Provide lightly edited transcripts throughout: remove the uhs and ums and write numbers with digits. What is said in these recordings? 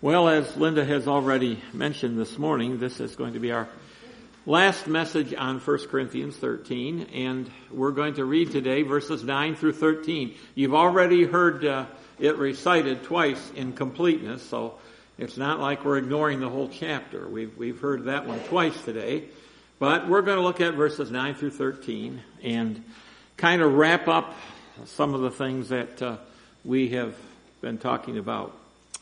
Well, as Linda has already mentioned this morning, this is going to be our last message on 1 Corinthians 13, and we're going to read today verses 9 through 13. You've already heard it recited twice in completeness, so it's not like we're ignoring the whole chapter. We've heard that one twice today, but we're going to look at verses 9 through 13 and kind of wrap up some of the things that we have been talking about.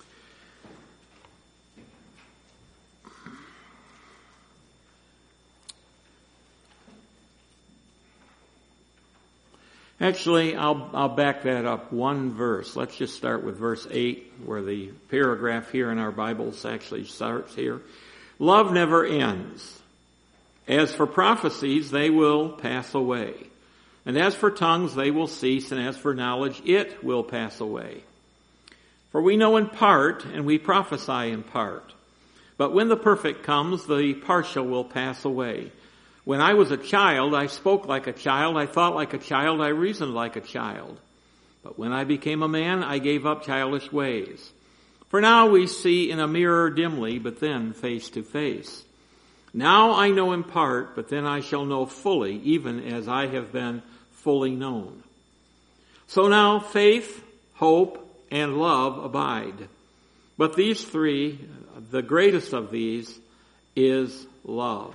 Actually, I'll back that up one verse. Let's just start with verse 8, where the paragraph here in our Bibles actually starts here. Love never ends. As for prophecies, they will pass away. And as for tongues, they will cease. And as for knowledge, it will pass away. For we know in part, and we prophesy in part. But when the perfect comes, the partial will pass away. When I was a child, I spoke like a child, I thought like a child, I reasoned like a child. But when I became a man, I gave up childish ways. For now we see in a mirror dimly, but then face to face. Now I know in part, but then I shall know fully, even as I have been fully known. So now faith, hope, and love abide. But these three, the greatest of these, is love.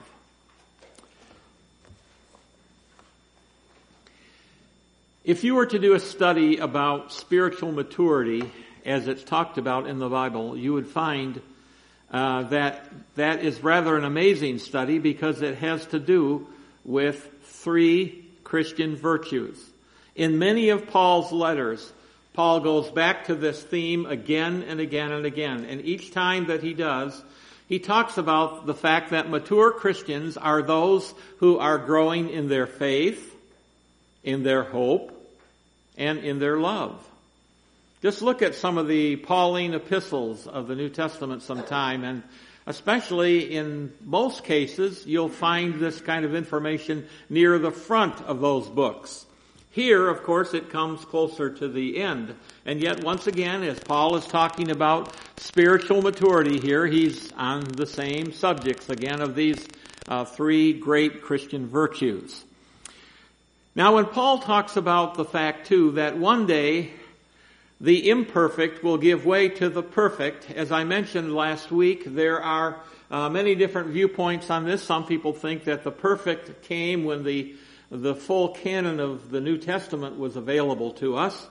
If you were to do a study about spiritual maturity, as it's talked about in the Bible, you would find that is rather an amazing study because it has to do with three Christian virtues. In many of Paul's letters, Paul goes back to this theme again and again and again. And each time that he does, he talks about the fact that mature Christians are those who are growing in their faith, in their hope, and in their love. Just look at some of the Pauline epistles of the New Testament sometime, and especially in most cases, you'll find this kind of information near the front of those books. Here, of course, it comes closer to the end. And yet, once again, as Paul is talking about spiritual maturity here, he's on the same subjects again of these three great Christian virtues. Now, when Paul talks about the fact, too, that one day the imperfect will give way to the perfect, as I mentioned last week, there are many different viewpoints on this. Some people think that the perfect came when the full canon of the New Testament was available to us.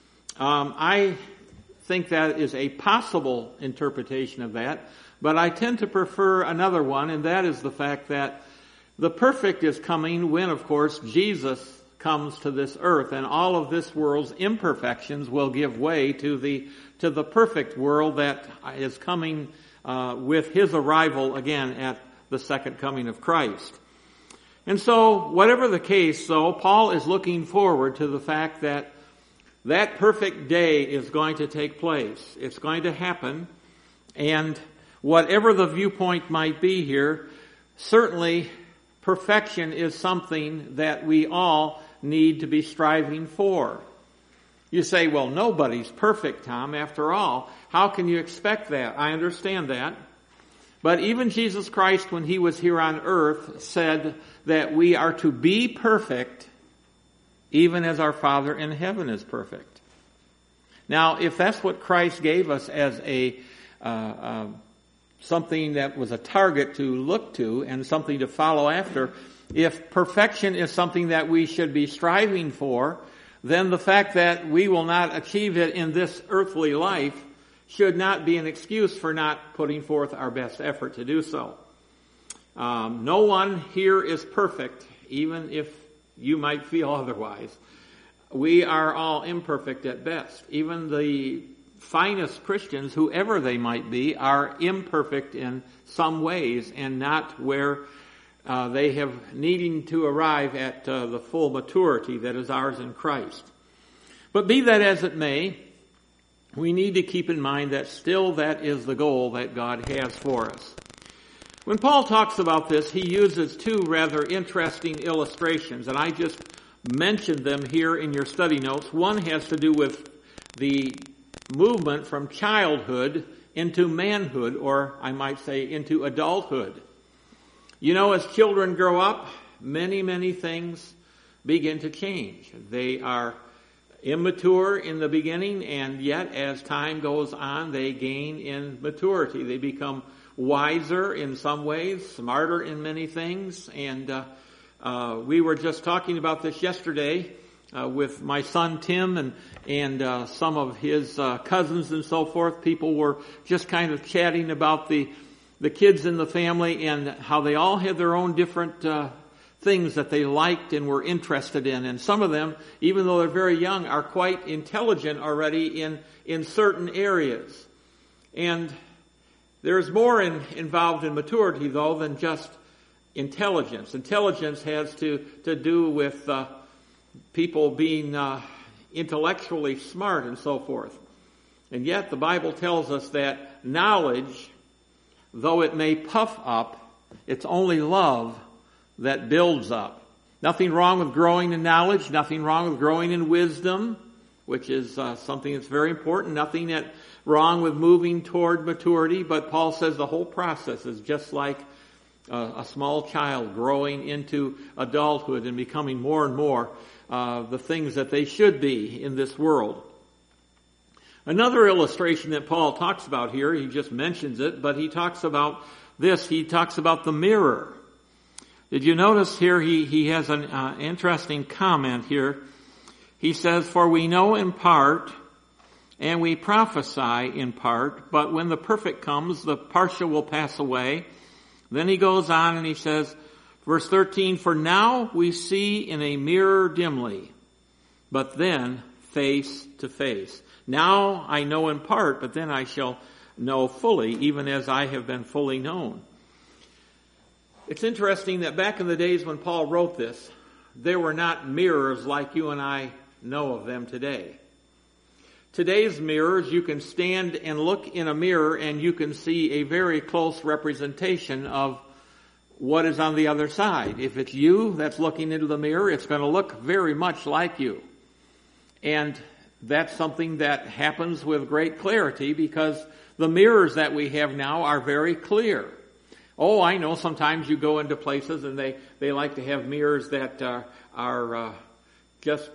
I think that is a possible interpretation of that, but I tend to prefer another one, and that is the fact that the perfect is coming when, of course, Jesus comes to this earth, and all of this world's imperfections will give way to the perfect world that is coming with his arrival again at the second coming of Christ. And so, whatever the case, though, Paul is looking forward to the fact that that perfect day is going to take place. It's going to happen, and whatever the viewpoint might be here, certainly perfection is something that we all need to be striving for. You say, well, nobody's perfect, Tom. After all, how can you expect that? I understand that. But even Jesus Christ, when he was here on earth, said that we are to be perfect even as our Father in heaven is perfect. Now, if that's what Christ gave us as a something that was a target to look to and something to follow after, if perfection is something that we should be striving for, then the fact that we will not achieve it in this earthly life should not be an excuse for not putting forth our best effort to do so. No one here is perfect, even if you might feel otherwise. We are all imperfect at best. Even the finest Christians, whoever they might be, are imperfect in some ways and not where they have needing to arrive at the full maturity that is ours in Christ. But be that as it may, we need to keep in mind that still that is the goal that God has for us. When Paul talks about this, he uses two rather interesting illustrations, and I just mentioned them here in your study notes. One has to do with the movement from childhood into manhood, or I might say into adulthood. You know, as children grow up, many, many things begin to change. They are immature in the beginning, and yet as time goes on, they gain in maturity. They become wiser in some ways, smarter in many things, and we were just talking about this yesterday with my son Tim and some of his cousins and so forth. People were just kind of chatting about the kids in the family and how they all had their own different things that they liked and were interested in. And some of them, even though they're very young, are quite intelligent already in certain areas. And there's more involved in maturity, though, than just intelligence. Intelligence has to do with people being intellectually smart and so forth. And yet the Bible tells us that knowledge, though it may puff up, it's only love that builds up. Nothing wrong with growing in knowledge, nothing wrong with growing in wisdom, which is something that's very important. Nothing wrong with moving toward maturity, but Paul says the whole process is just like a small child growing into adulthood and becoming more and more the things that they should be in this world. Another illustration that Paul talks about here, he just mentions it, but he talks about this. He talks about the mirror. Did you notice here he has an interesting comment here. He says, "For we know in part, and we prophesy in part, but when the perfect comes, the partial will pass away." Then he goes on and he says, verse 13, "For now we see in a mirror dimly, but then face to face. Now I know in part, but then I shall know fully, even as I have been fully known." It's interesting that back in the days when Paul wrote this, there were not mirrors like you and I know of them today. Today's mirrors, you can stand and look in a mirror and you can see a very close representation of what is on the other side. If it's you that's looking into the mirror, it's going to look very much like you. And that's something that happens with great clarity because the mirrors that we have now are very clear. Oh, I know sometimes you go into places and they like to have mirrors that are just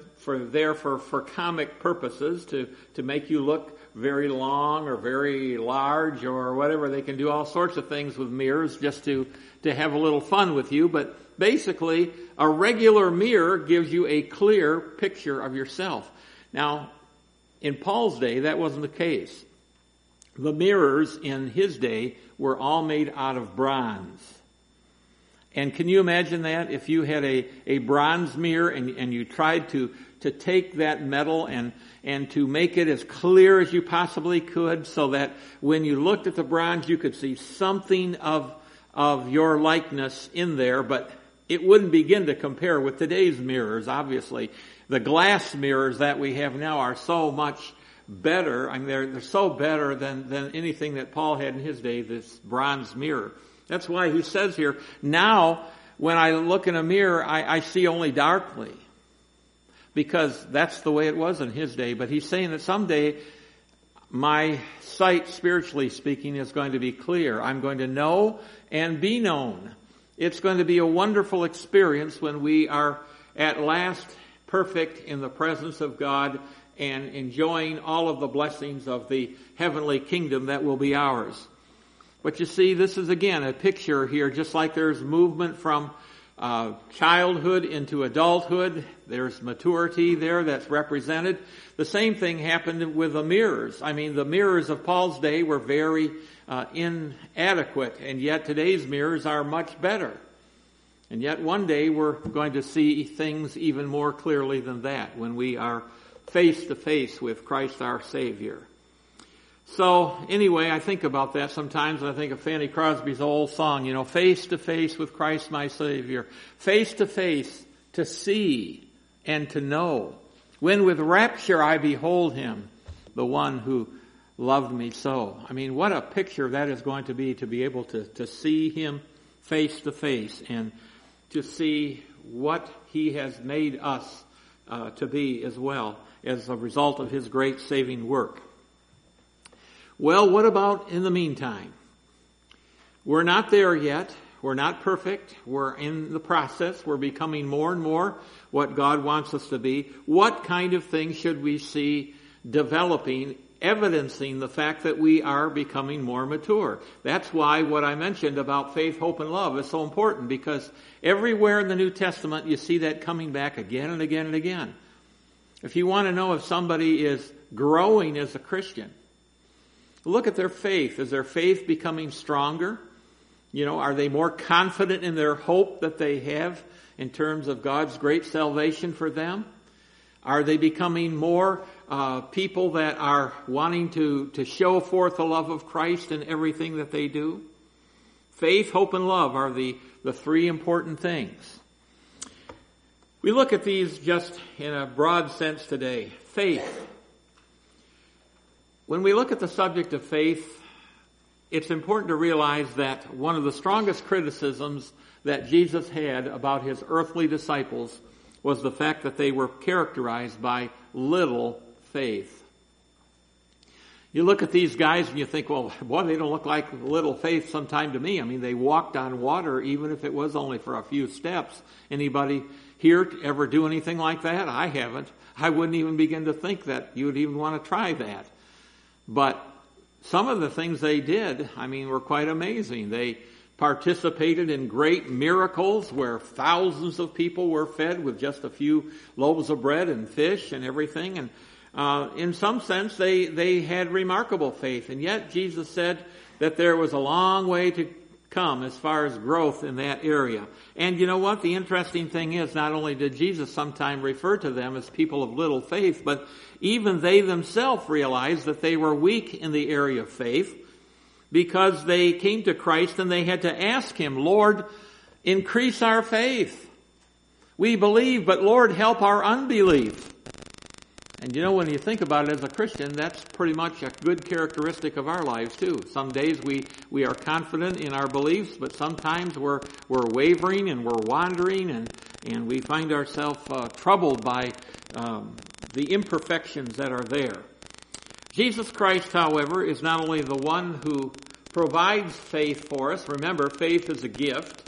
for comic purposes to make you look very long or very large or whatever. They can do all sorts of things with mirrors just to have a little fun with you. But basically, a regular mirror gives you a clear picture of yourself. Now, in Paul's day, that wasn't the case. The mirrors in his day were all made out of bronze. And can you imagine that? If you had a bronze mirror and you tried to take that metal and to make it as clear as you possibly could so that when you looked at the bronze you could see something of your likeness in there, but it wouldn't begin to compare with today's mirrors, obviously. The glass mirrors that we have now are so much better. I mean, they're so better than anything that Paul had in his day, this bronze mirror. That's why he says here, now when I look in a mirror, I see only darkly. Because that's the way it was in his day. But he's saying that someday my sight, spiritually speaking, is going to be clear. I'm going to know and be known. It's going to be a wonderful experience when we are at last perfect in the presence of God and enjoying all of the blessings of the heavenly kingdom that will be ours. But you see, this is again a picture here, just like there's movement from childhood into adulthood. There's maturity there that's represented. The same thing happened with the mirrors. I mean, the mirrors of Paul's day were very inadequate, and yet today's mirrors are much better. And yet one day we're going to see things even more clearly than that when we are face to face with Christ our Savior. So anyway, I think about that sometimes, and I think of Fanny Crosby's old song, you know, face to face with Christ my Savior. Face to face to see and to know. When with rapture I behold Him, the one who loved me so. I mean, what a picture that is going to be able to see Him face to face and to see what He has made us to be as well as a result of His great saving work. Well, what about in the meantime? We're not there yet. We're not perfect. We're in the process. We're becoming more and more what God wants us to be. What kind of things should we see developing, evidencing the fact that we are becoming more mature? That's why what I mentioned about faith, hope, and love is so important, because everywhere in the New Testament you see that coming back again and again and again. If you want to know if somebody is growing as a Christian, look at their faith. Is their faith becoming stronger? Are they more confident in their hope that they have in terms of God's great salvation for them? Are they becoming more people that are wanting to show forth the love of Christ in everything that they do? Faith, hope, and love are the three important things. We look at these just in a broad sense today. Faith. When we look at the subject of faith, it's important to realize that one of the strongest criticisms that Jesus had about his earthly disciples was the fact that they were characterized by little faith. You look at these guys and you think, well, boy, they don't look like little faith sometime to me. I mean, they walked on water even if it was only for a few steps. Anybody here ever do anything like that? I haven't. I wouldn't even begin to think that you would even want to try that. But some of the things they did, were quite amazing. They participated in great miracles where thousands of people were fed with just a few loaves of bread and fish and everything. And in some sense, they had remarkable faith. And yet Jesus said that there was a long way to come as far as growth in that area. And you know what? The interesting thing is, not only did Jesus sometime refer to them as people of little faith, but even they themselves realized that they were weak in the area of faith, because they came to Christ and they had to ask Him, Lord, increase our faith. We believe, but Lord, help our unbelief. And when you think about it as a Christian, that's pretty much a good characteristic of our lives too. Some days we are confident in our beliefs, but sometimes we're wavering and we're wandering, and we find ourselves troubled by the imperfections that are there. Jesus Christ, however, is not only the one who provides faith for us. Remember, faith is a gift.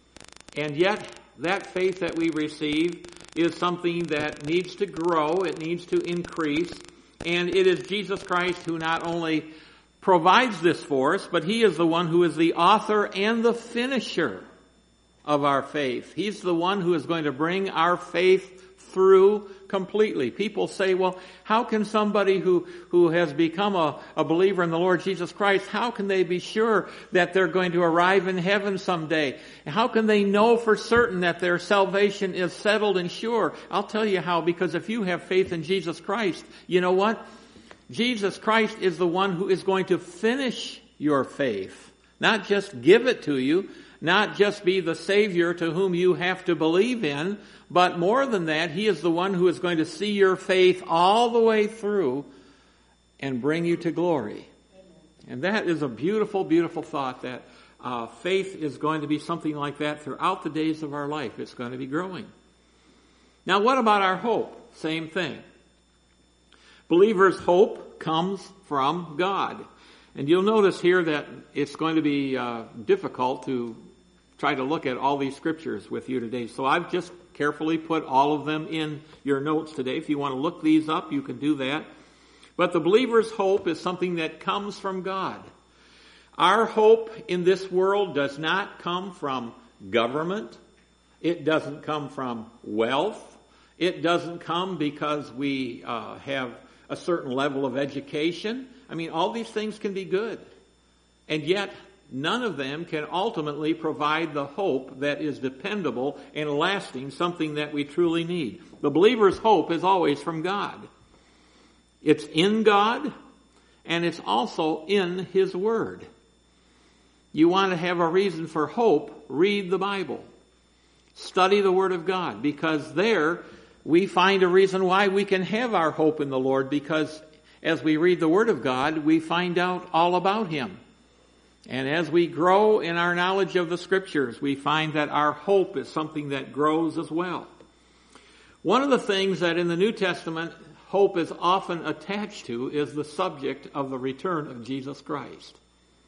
And yet, that faith that we receive is something that needs to grow. It needs to increase. And it is Jesus Christ who not only provides this for us, but He is the one who is the author and the finisher of our faith. He's the one who is going to bring our faith through completely. People say, well, how can somebody who has become a believer in the Lord Jesus Christ, how can they be sure that they're going to arrive in heaven someday? How can they know for certain that their salvation is settled and sure? I'll tell you how, because if you have faith in Jesus Christ, you know what? Jesus Christ is the one who is going to finish your faith. Not just give it to you, not just be the Savior to whom you have to believe in, but more than that, He is the one who is going to see your faith all the way through and bring you to glory. And that is a beautiful, beautiful thought, that faith is going to be something like that throughout the days of our life. It's going to be growing. Now, what about our hope? Same thing. Believers' hope comes from God. And you'll notice here that it's going to be difficult to try to look at all these scriptures with you today. So I've just carefully put all of them in your notes today. If you want to look these up, you can do that. But the believer's hope is something that comes from God. Our hope in this world does not come from government. It doesn't come from wealth. It doesn't come because we have a certain level of education. All these things can be good. And yet, none of them can ultimately provide the hope that is dependable and lasting, something that we truly need. The believer's hope is always from God. It's in God, and it's also in His Word. You want to have a reason for hope, read the Bible. Study the Word of God, because there we find a reason why we can have our hope in the Lord, because as we read the Word of God, we find out all about Him. And as we grow in our knowledge of the Scriptures, we find that our hope is something that grows as well. One of the things that in the New Testament, hope is often attached to is the subject of the return of Jesus Christ.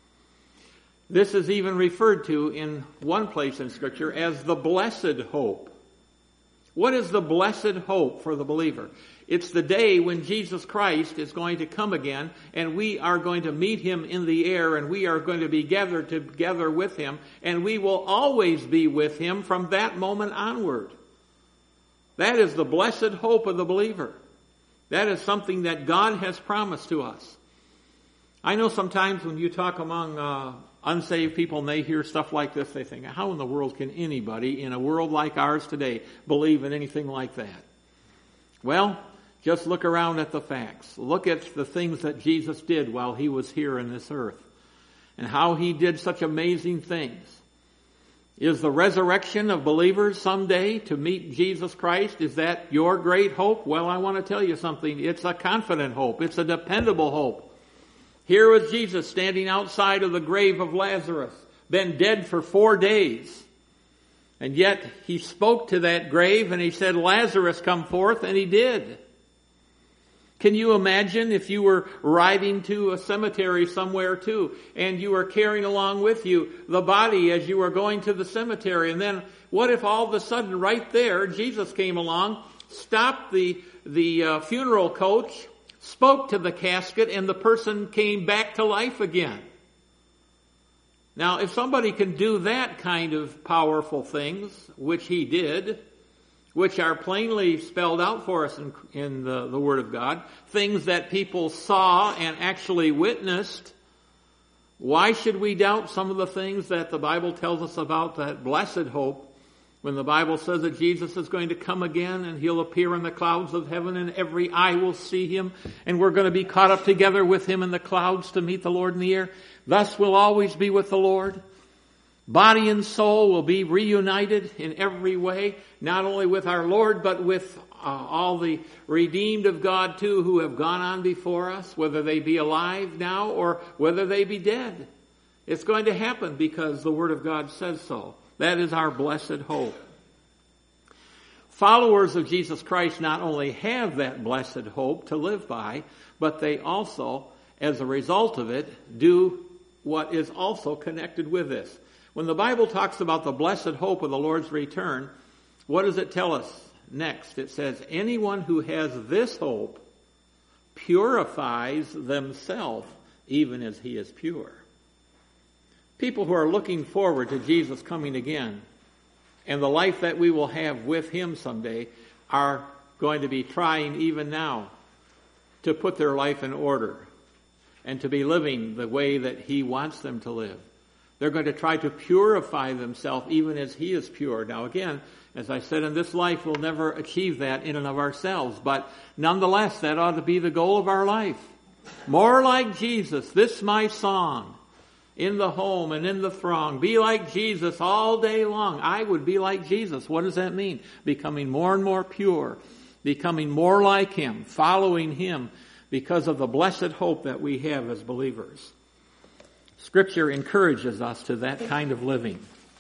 This is even referred to in one place in Scripture as the blessed hope. What is the blessed hope for the believer? It's the day when Jesus Christ is going to come again, and we are going to meet Him in the air, and we are going to be gathered together with Him, and we will always be with Him from that moment onward. That is the blessed hope of the believer. That is something that God has promised to us. I know sometimes when you talk among unsaved people and they hear stuff like this, they think, how in the world can anybody in a world like ours today believe in anything like that? Well, just look around at the facts. Look at the things that Jesus did while He was here in this earth and how He did such amazing things. Is the resurrection of believers someday to meet Jesus Christ, is that your great hope? Well, I want to tell you something. It's a confident hope. It's a dependable hope. Here was Jesus standing outside of the grave of Lazarus, been dead for 4 days. And yet He spoke to that grave and He said, Lazarus, come forth, and He did. Can you imagine if you were riding to a cemetery somewhere too, and you were carrying along with you the body as you were going to the cemetery, and then what if all of a sudden right there Jesus came along, stopped the funeral coach, spoke to the casket, and the person came back to life again? Now, if somebody can do that kind of powerful things, which He did, which are plainly spelled out for us in the Word of God, things that people saw and actually witnessed, why should we doubt some of the things that the Bible tells us about that blessed hope, when the Bible says that Jesus is going to come again and He'll appear in the clouds of heaven and every eye will see Him, and we're going to be caught up together with Him in the clouds to meet the Lord in the air. Thus we'll always be with the Lord. Body and soul will be reunited in every way, not only with our Lord, but with all the redeemed of God too who have gone on before us, whether they be alive now or whether they be dead. It's going to happen because the Word of God says so. That is our blessed hope. Followers of Jesus Christ not only have that blessed hope to live by, but they also, as a result of it, do what is also connected with this. When the Bible talks about the blessed hope of the Lord's return, what does it tell us next? It says, anyone who has this hope purifies themselves even as He is pure. People who are looking forward to Jesus coming again and the life that we will have with Him someday are going to be trying even now to put their life in order and to be living the way that He wants them to live. They're going to try to purify themselves even as He is pure. Now again, as I said, in this life we'll never achieve that in and of ourselves, but nonetheless that ought to be the goal of our life. More like Jesus, this my song, in the home and in the throng. Be like Jesus all day long. I would be like Jesus. What does that mean? Becoming more and more pure, becoming more like Him, following Him because of the blessed hope that we have as believers. Scripture encourages us to that kind of living.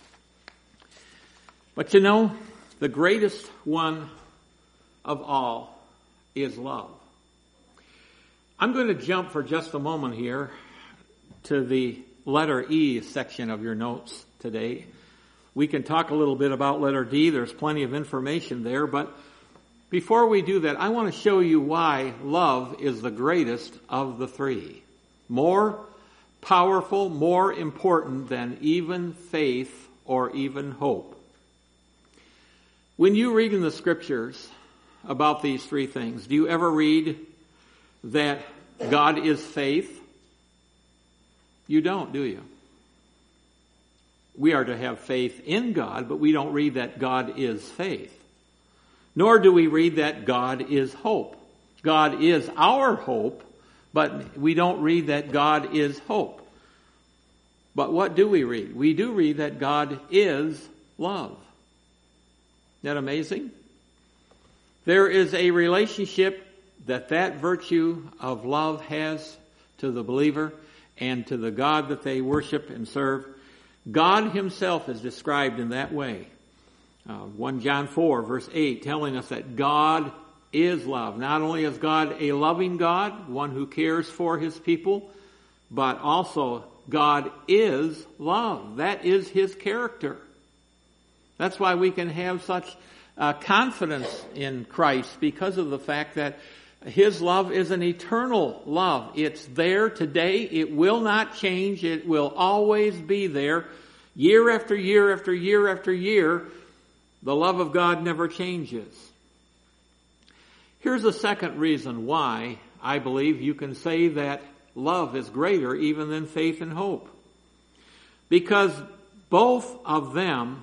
But you know, the greatest one of all is love. I'm going to jump for just a moment here to the letter E section of your notes today. We can talk a little bit about letter D. There's plenty of information there, but before we do that, I want to show you why love is the greatest of the three. More powerful, more important than even faith or even hope. When you read in the Scriptures about these three things, do you ever read that God is faith? You don't, do you? We are to have faith in God, but we don't read that God is faith. Nor do we read that God is hope. God is our hope, but we don't read that God is hope. But what do we read? We do read that God is love. Isn't that amazing? There is a relationship that virtue of love has to the believer and to the God that they worship and serve. God Himself is described in that way. 1 John 4 verse 8 telling us that God is love. Not only is God a loving God, one who cares for his people, but also God is love. That is his character. That's why we can have such confidence in Christ, because of the fact that his love is an eternal love. It's there today. It will not change. It will always be there. Year after year after year after year, the love of God never changes. Here's a second reason why I believe you can say that love is greater even than faith and hope. Because both of them,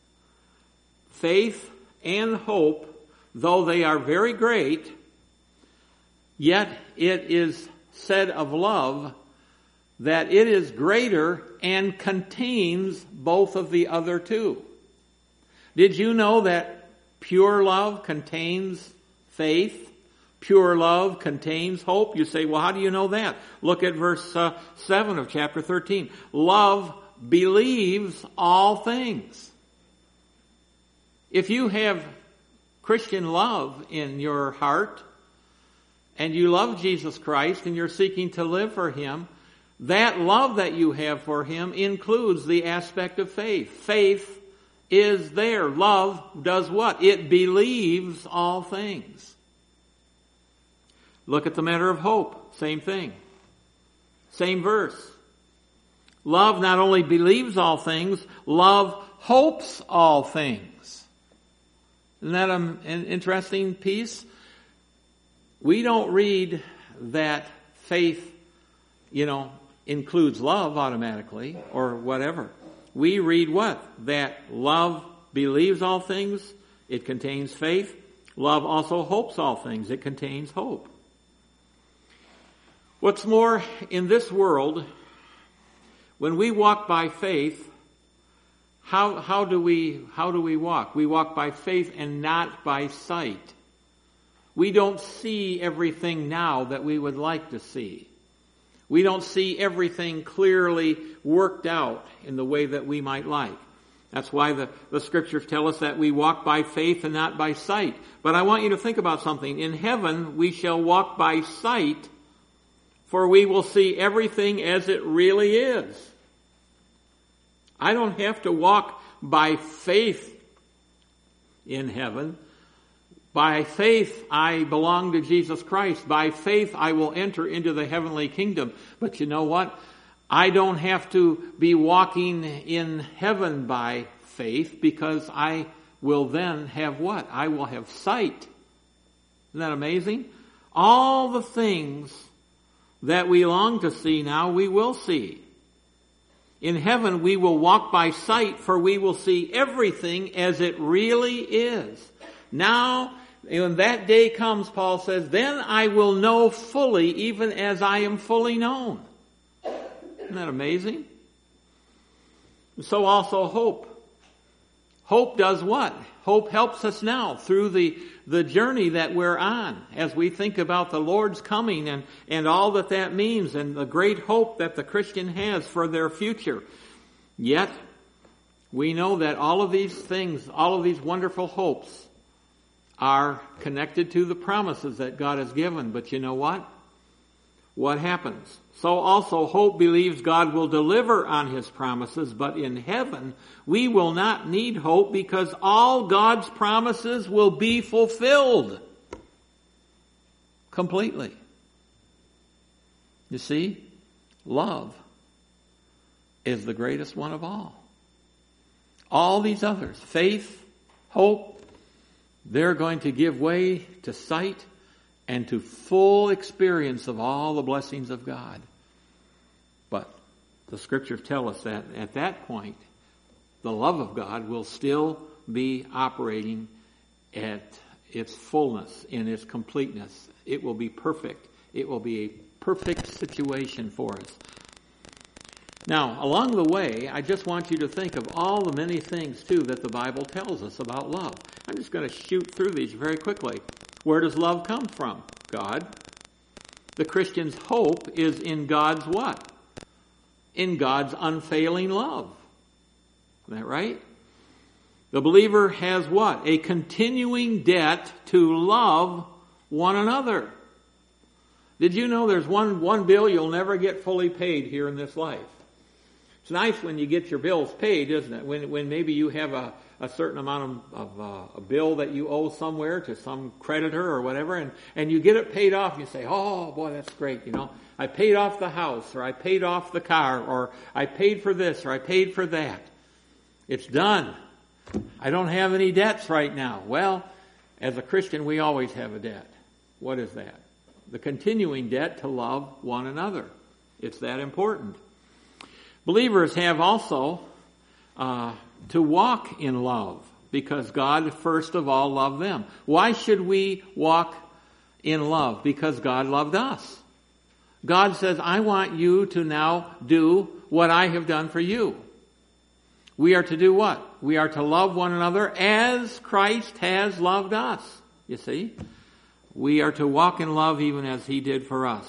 faith and hope, though they are very great, yet it is said of love that it is greater and contains both of the other two. Did you know that pure love contains faith? Pure love contains hope? You say, well, how do you know that? Look at verse 7 of chapter 13. Love believes all things. If you have Christian love in your heart, and you love Jesus Christ, and you're seeking to live for him, that love that you have for him includes the aspect of faith. Faith is there. Love does what? It believes all things. Look at the matter of hope. Same thing. Same verse. Love not only believes all things, love hopes all things. Isn't that an interesting piece? We don't read that faith, includes love automatically or whatever. We read what? That love believes all things. It contains faith. Love also hopes all things. It contains hope. What's more, in this world, when we walk by faith, how do we walk? We walk by faith and not by sight. We don't see everything now that we would like to see. We don't see everything clearly worked out in the way that we might like. That's why the scriptures tell us that we walk by faith and not by sight. But I want you to think about something. In heaven, we shall walk by sight, for we will see everything as it really is. I don't have to walk by faith in heaven. By faith, I belong to Jesus Christ. By faith, I will enter into the heavenly kingdom. But you know what? I don't have to be walking in heaven by faith, because I will then have what? I will have sight. Isn't that amazing? All the things that we long to see now, we will see. In heaven, we will walk by sight, for we will see everything as it really is. Now, when that day comes, Paul says, then I will know fully, even as I am fully known. Isn't that amazing? So also hope. Hope does what? Hope helps us now through the journey that we're on, as we think about the Lord's coming and all that means, and the great hope that the Christian has for their future. Yet, we know that all of these things, all of these wonderful hopes, are connected to the promises that God has given. But you know what? What happens? So also hope believes God will deliver on his promises, but in heaven we will not need hope, because all God's promises will be fulfilled completely. You see, love is the greatest one of all. All these others, faith, hope, they're going to give way to sight and to full experience of all the blessings of God. But the scriptures tell us that at that point, the love of God will still be operating at its fullness, in its completeness. It will be perfect. It will be a perfect situation for us. Now, along the way, I just want you to think of all the many things, too, that the Bible tells us about love. I'm just going to shoot through these very quickly. Where does love come from? God. The Christian's hope is in God's what? In God's unfailing love. Isn't that right? The believer has what? A continuing debt to love one another. Did you know there's one bill you'll never get fully paid here in this life? It's nice when you get your bills paid, isn't it? When maybe you have a certain amount of a bill that you owe somewhere to some creditor or whatever, and you get it paid off, you say, oh boy, that's great, I paid off the house, or I paid off the car, or I paid for this, or I paid for that. It's done. I don't have any debts right now. Well, as a Christian, we always have a debt. What is that? The continuing debt to love one another. It's that important. Believers have also to walk in love, because God first of all loved them. Why should we walk in love? Because God loved us. God says, I want you to now do what I have done for you. We are to do what? We are to love one another as Christ has loved us. You see? We are to walk in love even as He did for us.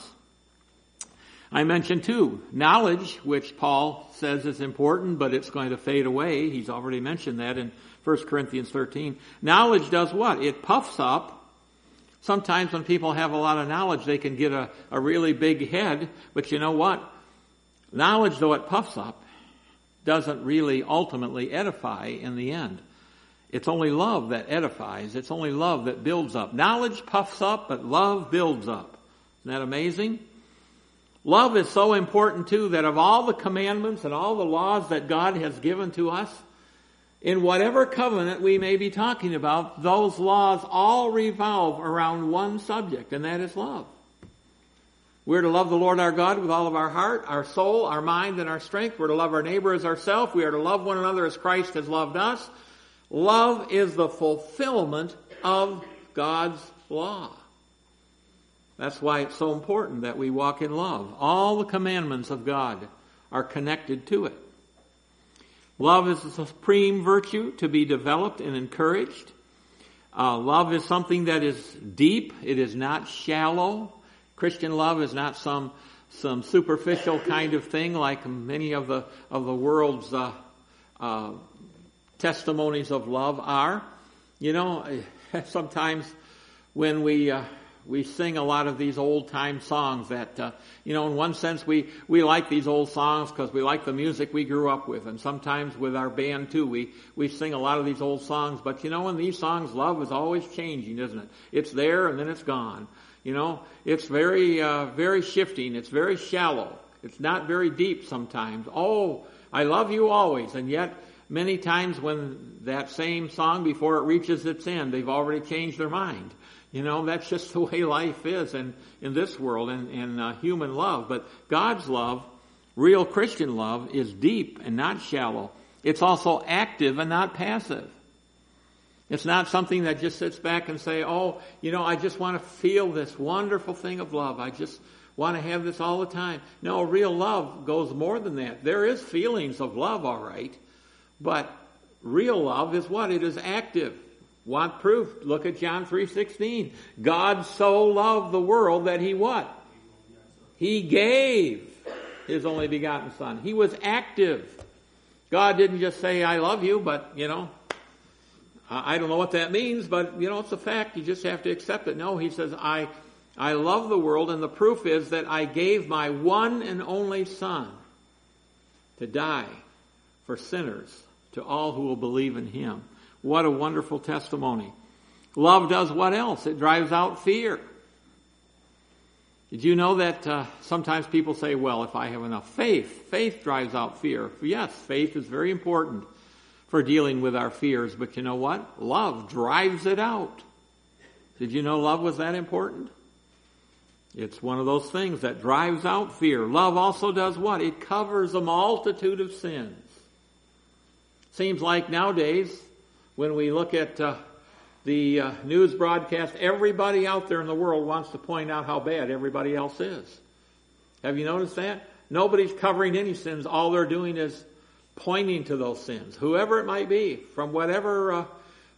I mentioned too, knowledge, which Paul says is important, but it's going to fade away. He's already mentioned that in 1 Corinthians 13. Knowledge does what? It puffs up. Sometimes when people have a lot of knowledge, they can get a really big head. But you know what? Knowledge, though it puffs up, doesn't really ultimately edify in the end. It's only love that edifies. It's only love that builds up. Knowledge puffs up, but love builds up. Isn't that amazing? Love is so important too that of all the commandments and all the laws that God has given to us, in whatever covenant we may be talking about, those laws all revolve around one subject, and that is love. We're to love the Lord our God with all of our heart, our soul, our mind, and our strength. We're to love our neighbor as ourselves. We are to love one another as Christ has loved us. Love is the fulfillment of God's law. That's why it's so important that we walk in love. All the commandments of God are connected to it. Love is a supreme virtue to be developed and encouraged. Love is something that is deep. It is not shallow. Christian love is not some superficial kind of thing like many of the world's testimonies of love are. Sometimes when we sing a lot of these old-time songs that, in one sense we like these old songs because we like the music we grew up with. And sometimes with our band too, we sing a lot of these old songs. But in these songs, love is always changing, isn't it? It's there and then it's gone. It's very, very shifting. It's very shallow. It's not very deep sometimes. Oh, I love you always. And yet, many times when that same song, before it reaches its end, they've already changed their mind. That's just the way life is in this world and human love. But God's love, real Christian love, is deep and not shallow. It's also active and not passive. It's not something that just sits back and say, I just want to feel this wonderful thing of love. I just want to have this all the time. No, real love goes more than that. There is feelings of love, all right. But real love is what? It is active. Want proof? Look at John 3:16. God so loved the world that He what? He gave His only begotten Son. He was active. God didn't just say, I love you, but, I don't know what that means, but, it's a fact. You just have to accept it. No, He says, I love the world, and the proof is that I gave my one and only Son to die for sinners, to all who will believe in Him. What a wonderful testimony. Love does what else? It drives out fear. Did you know that sometimes people say, well, if I have enough faith drives out fear. Yes, faith is very important for dealing with our fears, but you know what? Love drives it out. Did you know love was that important? It's one of those things that drives out fear. Love also does what? It covers a multitude of sins. Seems like nowadays, when we look at the news broadcast, everybody out there in the world wants to point out how bad everybody else is. Have you noticed that? Nobody's covering any sins. All they're doing is pointing to those sins, whoever it might be, from whatever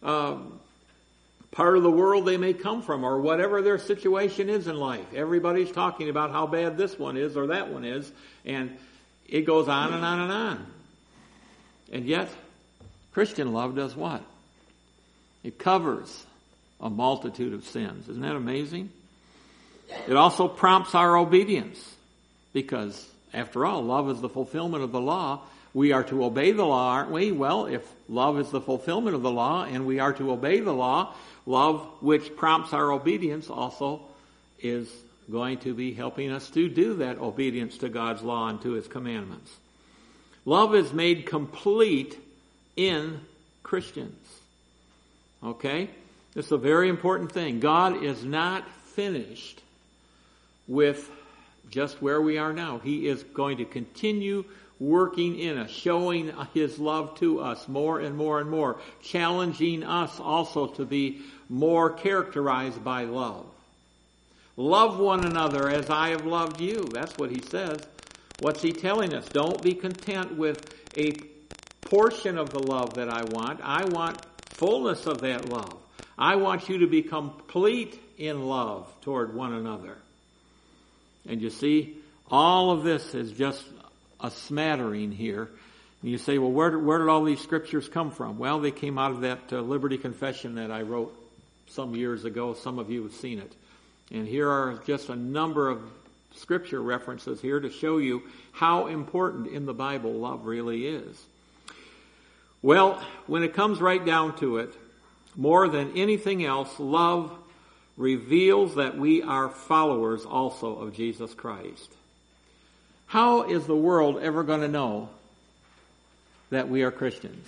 part of the world they may come from, or whatever their situation is in life. Everybody's talking about how bad this one is or that one is, and it goes on and on and on. And yet, Christian love does what? It covers a multitude of sins. Isn't that amazing? It also prompts our obedience because, after all, love is the fulfillment of the law. We are to obey the law, aren't we? Well, if love is the fulfillment of the law and we are to obey the law, love which prompts our obedience also is going to be helping us to do that obedience to God's law and to His commandments. Love is made complete in Christians. Okay? This is a very important thing. God is not finished with just where we are now. He is going to continue working in us, showing His love to us more and more and more, challenging us also to be more characterized by love. Love one another as I have loved you. That's what He says. What's He telling us? Don't be content with a portion of the love that I want. I want fullness of that love. I want you to be complete in love toward one another. And you see, all of this is just a smattering here. And you say, well, where did all these scriptures come from? Well, they came out of that Liberty Confession that I wrote some years ago. Some of you have seen it. And here are just a number of scripture references here to show you how important in the Bible love really is. Well, when it comes right down to it, more than anything else, love reveals that we are followers also of Jesus Christ. How is the world ever going to know that we are Christians?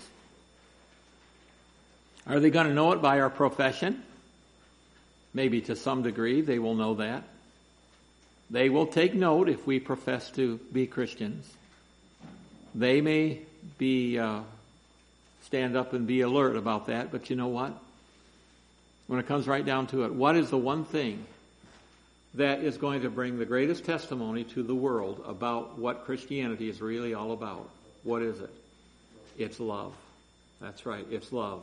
Are they going to know it by our profession? Maybe to some degree they will know that. They will take note if we profess to be Christians. They may be stand up and be alert about that, but you know what? When it comes right down to it, what is the one thing that is going to bring the greatest testimony to the world about what Christianity is really all about? What is it? It's love. That's right, it's love.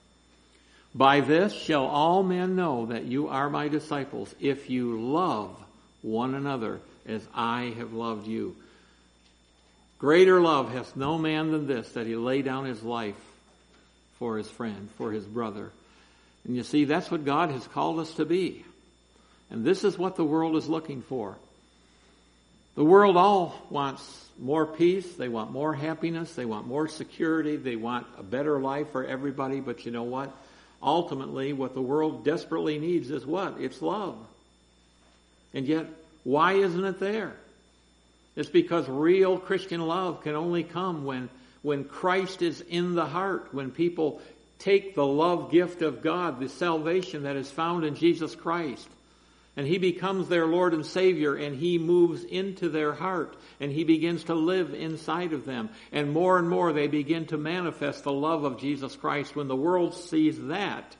By this shall all men know that you are my disciples, if you love one another as I have loved you. Greater love hath no man than this, that he lay down his life for his friend, for his brother. And you see, that's what God has called us to be. And this is what the world is looking for. The world all wants more peace, they want more happiness, they want more security, they want a better life for everybody, but you know what? Ultimately, what the world desperately needs is what? It's love. And yet, why isn't it there? It's because real Christian love can only come when Christ is in the heart, when people take the love gift of God, the salvation that is found in Jesus Christ, and He becomes their Lord and Savior, and He moves into their heart, and He begins to live inside of them. And more they begin to manifest the love of Jesus Christ. When the world sees that,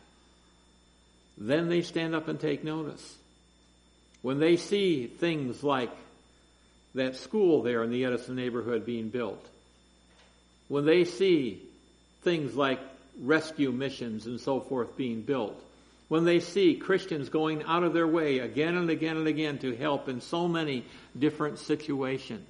then they stand up and take notice. When they see things like that school there in the Edison neighborhood being built, when they see things like rescue missions and so forth being built, when they see Christians going out of their way again and again and again to help in so many different situations,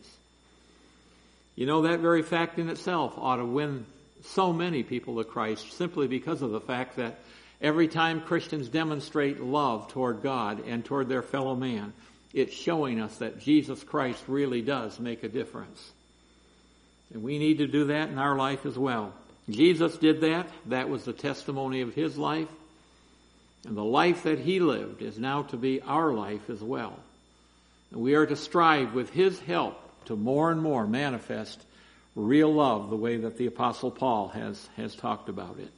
you know, that very fact in itself ought to win so many people to Christ, simply because of the fact that every time Christians demonstrate love toward God and toward their fellow man, it's showing us that Jesus Christ really does make a difference. And we need to do that in our life as well. Jesus did that. That was the testimony of His life. And the life that He lived is now to be our life as well. And we are to strive with His help to more and more manifest real love the way that the Apostle Paul has talked about it.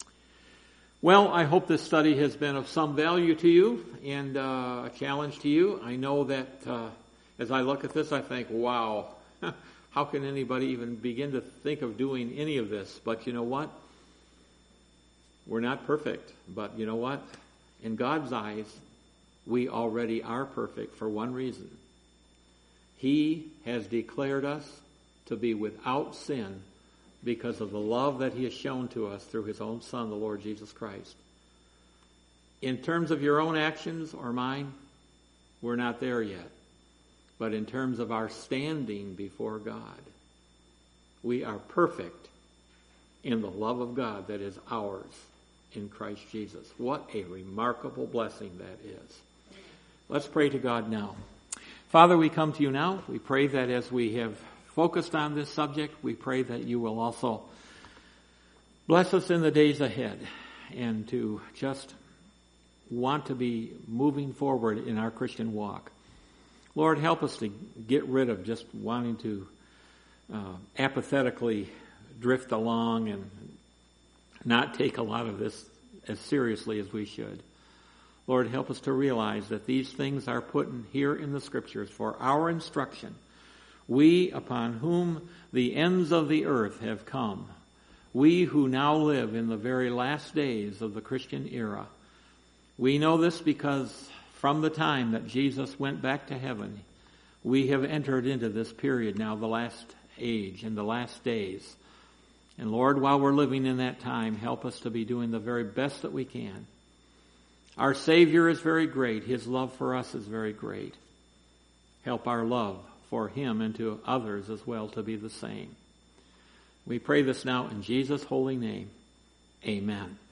Well, I hope this study has been of some value to you and a challenge to you. I know that as I look at this, I think, wow, how can anybody even begin to think of doing any of this? But you know what? We're not perfect. But you know what? In God's eyes, we already are perfect for one reason. He has declared us to be without sin because of the love that He has shown to us through His own Son, the Lord Jesus Christ. In terms of your own actions or mine, we're not there yet. But in terms of our standing before God, we are perfect in the love of God that is ours in Christ Jesus. What a remarkable blessing that is. Let's pray to God now. Father, we come to you now. We pray that as we have focused on this subject, we pray that you will also bless us in the days ahead and to just want to be moving forward in our Christian walk. Lord, help us to get rid of just wanting to apathetically drift along and not take a lot of this as seriously as we should. Lord, help us to realize that these things are put in here in the Scriptures for our instruction. We, upon whom the ends of the earth have come, we who now live in the very last days of the Christian era, we know this because from the time that Jesus went back to heaven, we have entered into this period now, the last age and the last days. And Lord, while we're living in that time, help us to be doing the very best that we can. Our Savior is very great. His love for us is very great. Help our love for Him and to others as well to be the same. We pray this now in Jesus' holy name. Amen.